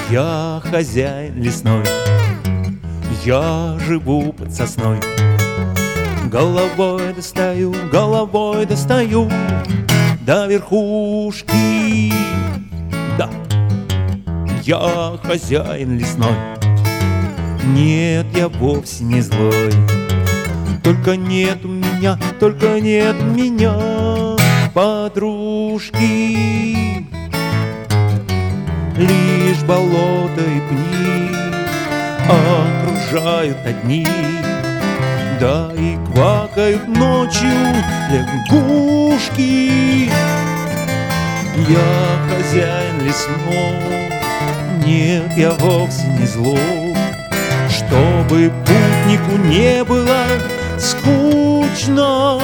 Я хозяин лесной, я живу под сосной. Головой достаю до верхушки. Да, я хозяин лесной. Нет, я вовсе не злой. Только нет у меня подружки. Лишь болото и пни окружают одни. Да и квакают ночью лягушки. Я хозяин лесной, нет, я вовсе не злой. Чтобы путнику не было скучно,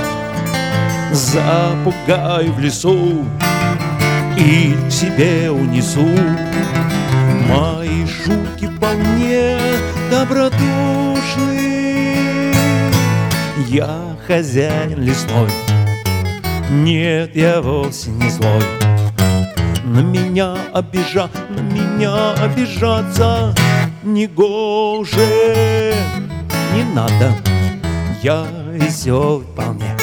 запугаю в лесу и к себе унесу. Мои шутки вполне добродушны. Я хозяин лесной, нет, я вовсе не злой. На меня обижаться негоже. Не надо, я веселый вполне.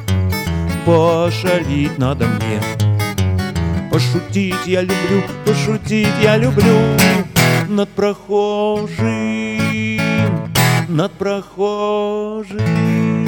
Пошалить надо мне. Пошутить я люблю над прохожим.